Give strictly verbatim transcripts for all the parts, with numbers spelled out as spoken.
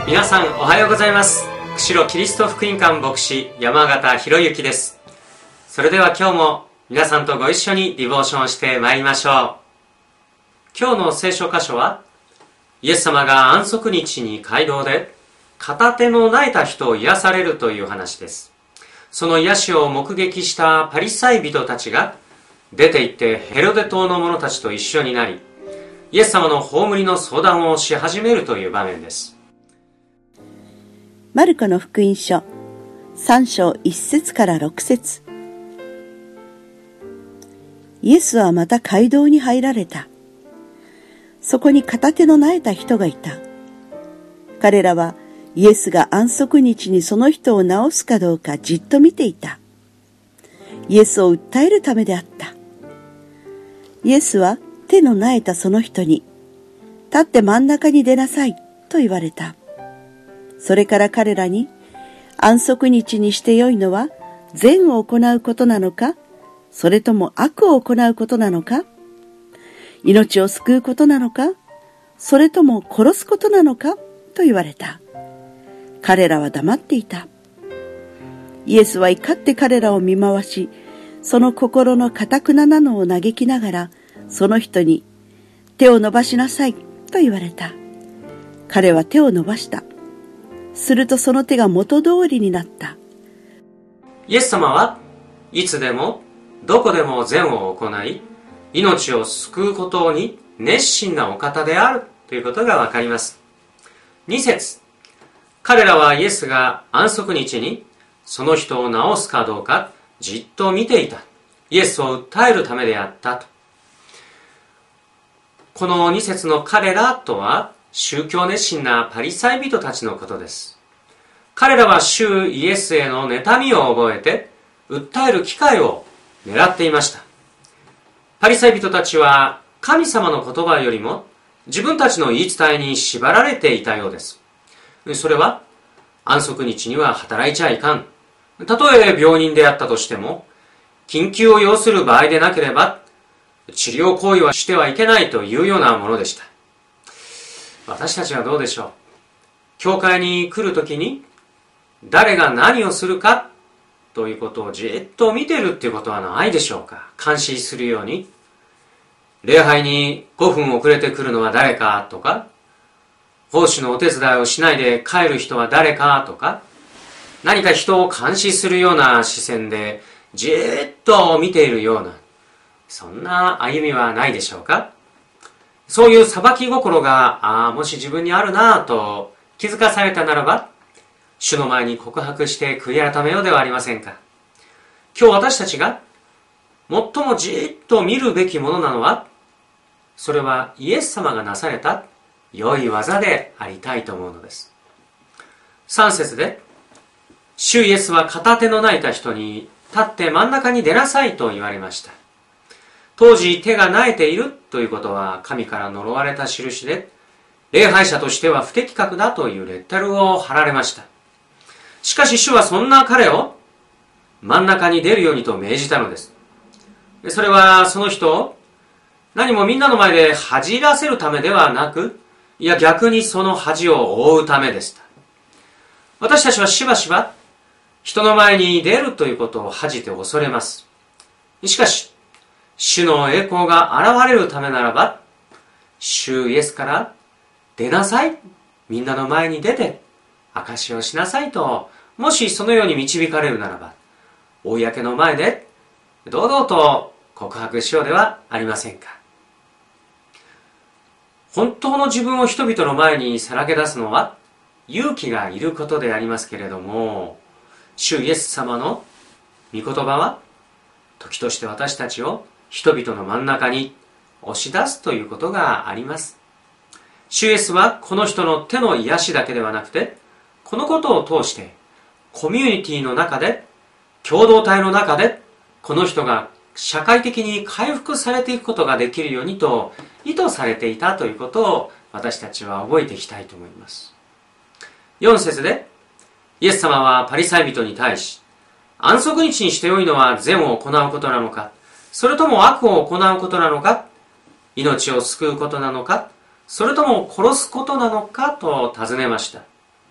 皆さんおはようございます。釧路キリスト福音館牧師山形博之です。それでは今日も皆さんとご一緒にディボーションをしてまいりましょう。今日の聖書箇所は、イエス様が安息日に街道で片手の泣いた人を癒されるという話です。その癒しを目撃したパリサイ人たちが出て行ってヘロデ島の者たちと一緒になり、イエス様の葬りの相談をし始めるという場面です。 マルコの福音書さん章いち節からろく節。イエスはまた街道に入られた。そこに片手のなえた人がいた。彼らはイエスが安息日にその人を治すかどうかじっと見ていた。イエスを訴えるためであった。イエスは手のなえたその人に、立って真ん中に出なさいと言われた。それから彼らに、安息日にしてよいのは善を行うことなのか、それとも悪を行うことなのか、命を救うことなのか、それとも殺すことなのかと言われた。彼らは黙っていた。イエスは怒って彼らを見回し、その心の堅くなのを嘆きながら、その人に、手を伸ばしなさいと言われた。彼は手を伸ばした。するとその手が元通りになった。 イエス様はいつでもどこでも善を行い、命を救うことに熱心なお方であるということがわかります。に節、彼らはイエスが安息日にその人を治すかどうかじっと見ていた。イエスを訴えるためであったと。このに節の彼らとは宗教熱心なパリサイ人たちのことです。彼らは主イエスへの妬みを覚えて訴える機会を狙っていました。パリサイ人たちは神様の言葉よりも自分たちの言い伝えに縛られていたようです。それは安息日には働いちゃいかん。たとえ病人であったとしても緊急を要する場合でなければ治療行為はしてはいけないというようなものでした。私たちはどうでしょう。教会に来るときに誰が何をするかということをじっと見てるっていうことはないでしょうか。監視するように礼拝にごふん遅れてくるのは誰かとか、奉仕のお手伝いをしないで帰る人は誰かとか、何か人を監視するような視線でじっと見ているような、そんな歩みはないでしょうか。そういう裁き心がああもし自分にあるなぁと気づかされたならば、主の前に告白して悔い改めようではありませんか。今日私たちが最もじっと見るべきものなのは、それはイエス様がなされた良い技でありたいと思うのです。さん節で、主イエスは片手の泣いた人に立って真ん中に出なさいと言われました。当時手が泣いているということは神から呪われた印で、礼拝者としては不適格だというレッテルを貼られました。しかし主はそんな彼を真ん中に出るようにと命じたのです。それはその人を何もみんなの前で恥じらせるためではなく、いや逆にその恥を覆うためでした。私たちはしばしば人の前に出るということを恥じて恐れます。しかし主の栄光が現れるためならば、主イエスから出なさい、みんなの前に出て証しをしなさいと、もしそのように導かれるならば、公の前で堂々と告白しようではありませんか。本当の自分を人々の前にさらけ出すのは勇気がいることでありますけれども、主イエス様の御言葉は時として私たちを人々の真ん中に押し出すということがあります。主イエスはこの人の手の癒しだけではなくて、このことを通してコミュニティの中で、共同体の中でこの人が社会的に回復されていくことができるようにと意図されていたということを私たちは覚えていきたいと思います。よん節で、イエス様はパリサイ人に対し、安息日にして良いのは善を行うことなのか、それとも悪を行うことなのか、命を救うことなのか、それとも殺すことなのかと尋ねました。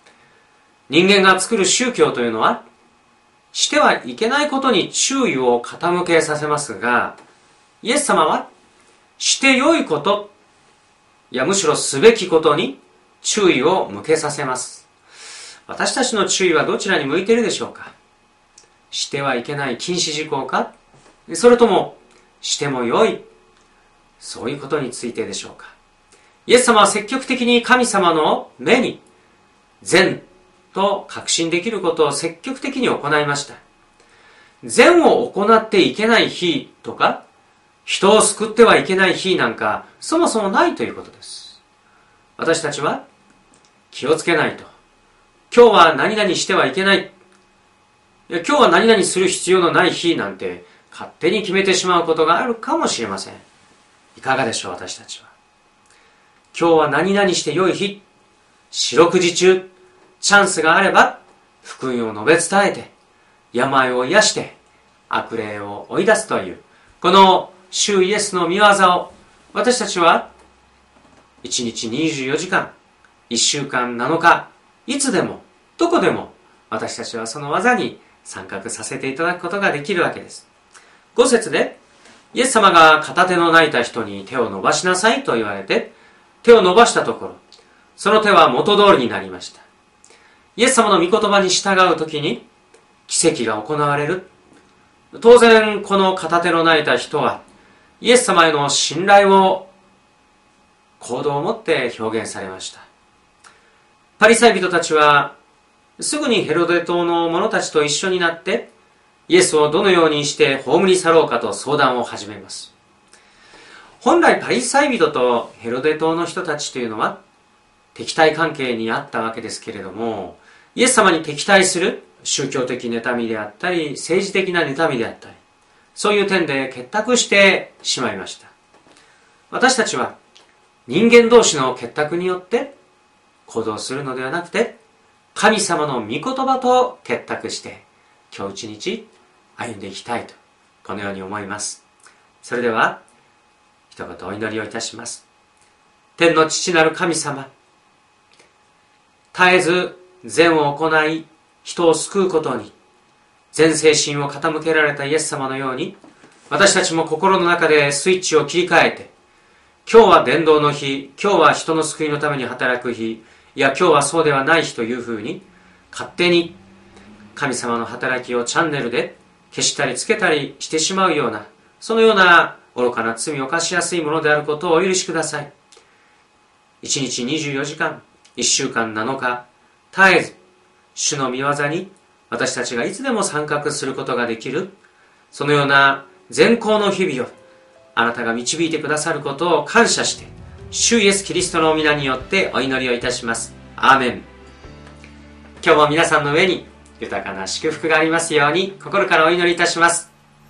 人間が作る宗教というのは、してはいけないことに注意を傾けさせますが、イエス様は、して良いこと、いやむしろすべきことに注意を向けさせます。私たちの注意はどちらに向いているでしょうか。してはいけない禁止事項か、それともしても良い、そういうことについてでしょうか。イエス様は積極的に神様の目に善と確信できることを積極的に行いました。善を行っていけない日とか、人を救ってはいけない日なんかそもそもないということです。私たちは気をつけないと。今日は何々してはいけない。いや今日は何々する必要のない日なんて勝手に決めてしまうことがあるかもしれません。いかがでしょう、私たちは。今日は何々して良い日、四六時中、チャンスがあれば、福音を述べ伝えて、病を癒して、悪霊を追い出すという、この主イエスの御業を、私たちは、一日にじゅうよじかん、一週間なのか、いつでも、どこでも、私たちはその技に参画させていただくことができるわけです。ご節で、イエス様が片手の泣いた人に手を伸ばしなさいと言われて、手を伸ばしたところ、その手は元通りになりました。イエス様の御言葉に従うときに奇跡が行われる。当然この片手の泣いた人はイエス様への信頼を行動をもって表現されました。パリサイ人たちはすぐにヘロデ島の者たちと一緒になってイエスをどのようにして葬り去ろうかと相談を始めます。本来パリサイ人とヘロデ島の人たちというのは敵対関係にあったわけですけれども、イエス様に敵対する宗教的妬みであったり政治的な妬みであったり、そういう点で結託してしまいました。私たちは人間同士の結託によって行動するのではなくて、神様の御言葉と結託して今日一日歩んでいきたいと、このように思います。それでは一言お祈りをいたします。天の父なる神様、絶えず善を行い人を救うことに全精神を傾けられたイエス様のように、私たちも心の中でスイッチを切り替えて、今日は伝道の日、今日は人の救いのために働く日、いや今日はそうではない日というふうに勝手に神様の働きをチャンネルで消したりつけたりしてしまうような、そのような愚かな罪を犯しやすいものであることをお許しください。一日にじゅうよじかん、一週間なのか、絶えず主の御業に私たちがいつでも参画することができる、そのような善行の日々をあなたが導いてくださることを感謝して、主イエスキリストの皆によってお祈りをいたします。アーメン。今日も皆さんの上に豊かな祝福がありますように心からお祈りいたします。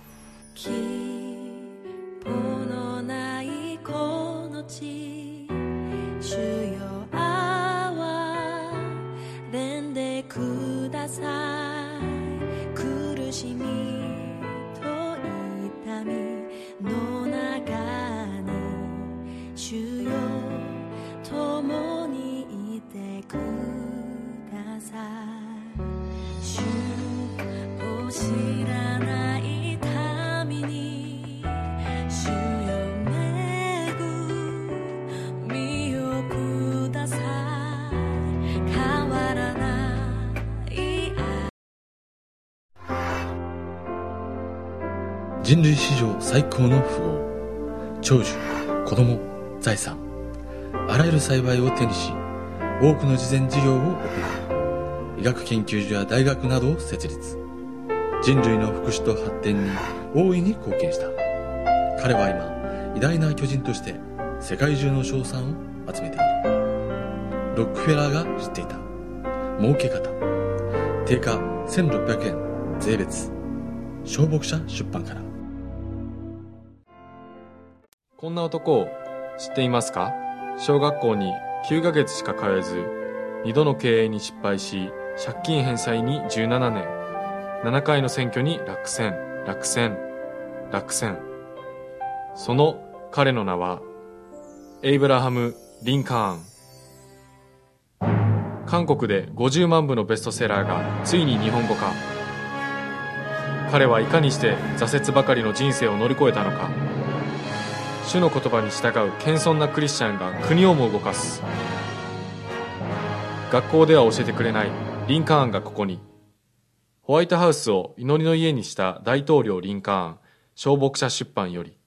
苦しみと痛みの中に主よ共にいてください。主を知らない民に主よ恵みをください。変わらない人類史上最高の富豪、長寿、子供、財産、あらゆる幸いを手にし、多くの慈善事業を行い、医学研究所や大学などを設立。人類の福祉と発展に大いに貢献した。彼は今、偉大な巨人として世界中の称賛を集めている。ロックフェラーが知っていた儲け方。定価せんろっぴゃくえん税別。小牧社出版から。 こんな男を知っていますか？小学校にきゅうかげつしか通えず、にどの経営に失敗し、借金返済にじゅうななねん、ななかいの選挙に落選、落選、落選。その彼の名は、エイブラハム・リンカーン。 韓国でごじゅうまん部のベストセラーがついに日本語化。彼はいかにして挫折ばかりの人生を乗り越えたのか。主の言葉に従う謙遜なクリスチャンが国をも動かす。学校では教えてくれないリンカーンがここに。ホワイトハウスを祈りの家にした大統領リンカーン、小牧者出版より。